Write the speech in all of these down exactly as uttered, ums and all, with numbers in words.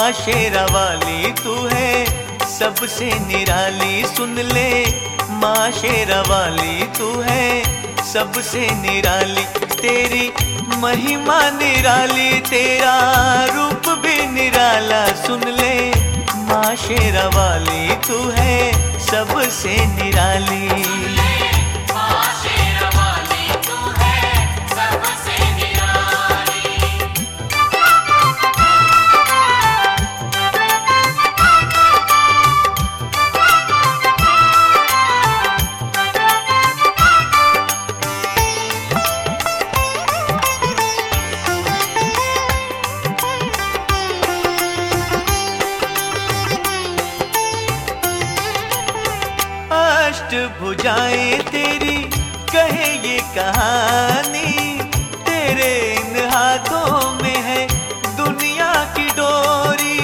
माँ शेरा वाली तू है सबसे निराली। सुन ले माँ शेरा वाली तू है सबसे निराली। तेरी महिमा निराली, तेरा रूप भी निराला। सुन ले माँ शेरा वाली तू है सबसे निराली। भुजाएं तेरी कहे ये कहानी, तेरे इन हाथों में है दुनिया की डोरी।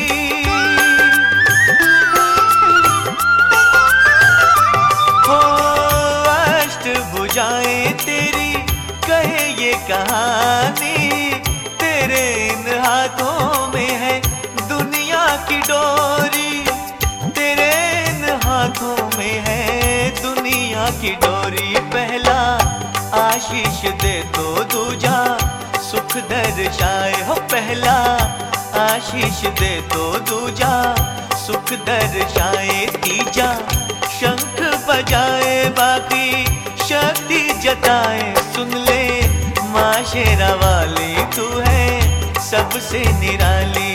हो अष्ट भुजाएं तेरी कहे ये कहानी, तेरे इन हाथों में है दुनिया की डोरी। तेरे इन हाथों में है दुनिया की डोरी। पहला आशीष दे तो दूजा सुख दर्शाए हो। पहला आशीष दे तो दूजा सुख दर्शाए। तीजा शंख बजाए बाकी शक्ति जताए। सुन ले माँ शेरा वाली तू है सबसे निराली।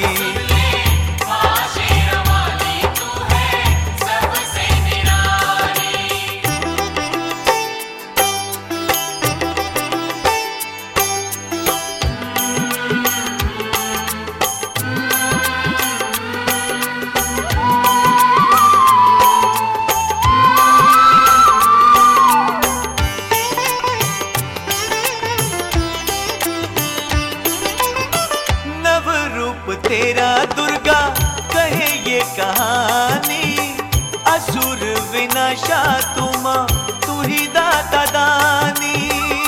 तेरा दुर्गा कहे ये कहानी, असुर विनाशा तू माँ तू ही दाता दानी।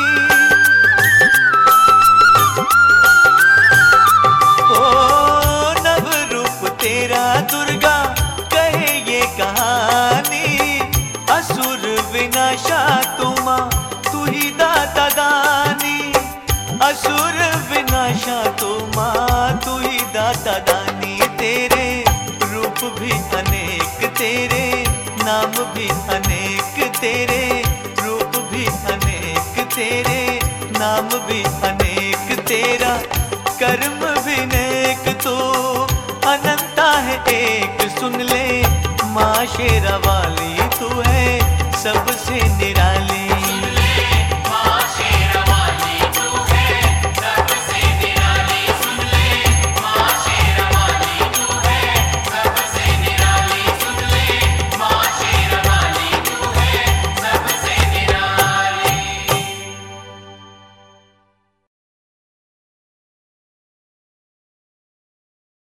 ओ नव रूप तेरा दुर्गा कहे ये कहानी, असुर विनाशा तू माँ तू ही दाता दानी। असुर विनाशा तू माँ तू ही दाता दानी। तेरे रूप भी अनेक, तेरे नाम भी अनेक। तेरे रूप भी अनेक, तेरे नाम भी अनेक। तेरा कर्म भी नेक, तो अनंता है एक। सुन ले माँ शेरा वाली तू है सब